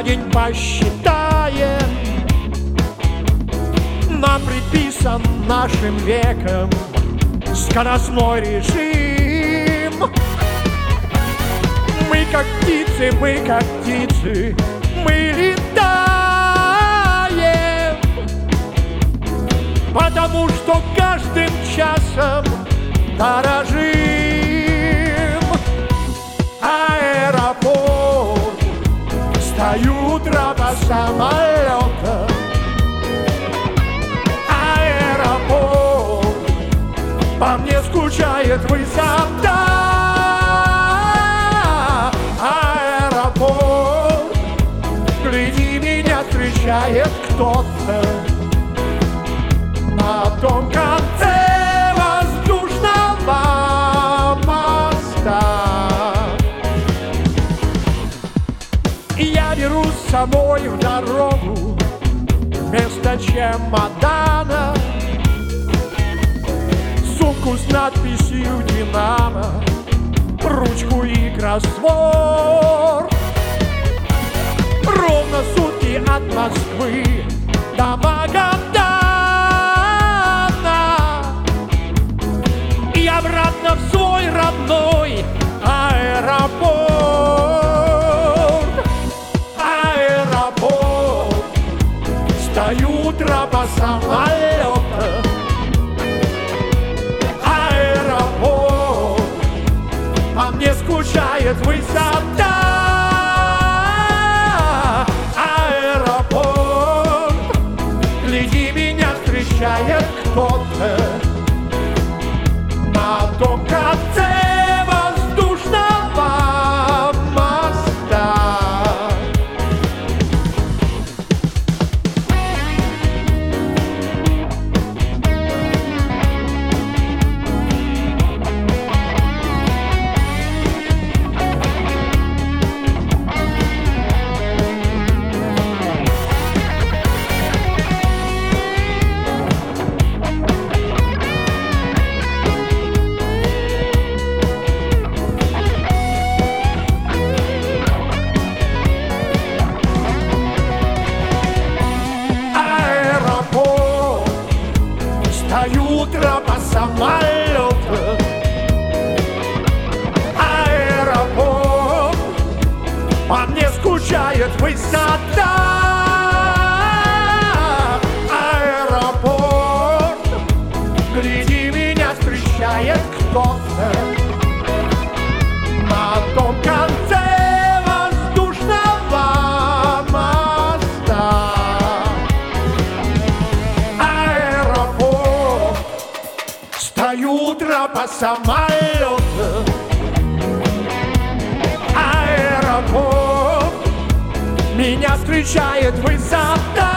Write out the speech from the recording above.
день посчитаем. Нам предписан нашим веком скоростной режим. Мы как птицы, мы летаем, потому что каждым часом дорожим. Аэропорт, встают раба самолета. Аэропорт, по мне скучает высота. Аэропорт, гляди, меня встречает кто-то на том конце воздушного моста. Я беру с собой в дорогу вместо чемодана сумку с надписью «Динамо», ручку и кроссворд. Ровно сутки от Москвы до Магадана и обратно в свой родной аэропорт. Аэропорт, встают раба самолета. Аэропорт, по мне скучает высота. Аэропорт, гляди, меня встречает кто-то на том конце воздушного моста. Встают раба самолета. Аэропорт, по мне скучает высота. Аэропорт, гляди, меня встречает кто-то на том конце воздушного моста. Встают раба самолета. Аэропорт, меня встречает высота.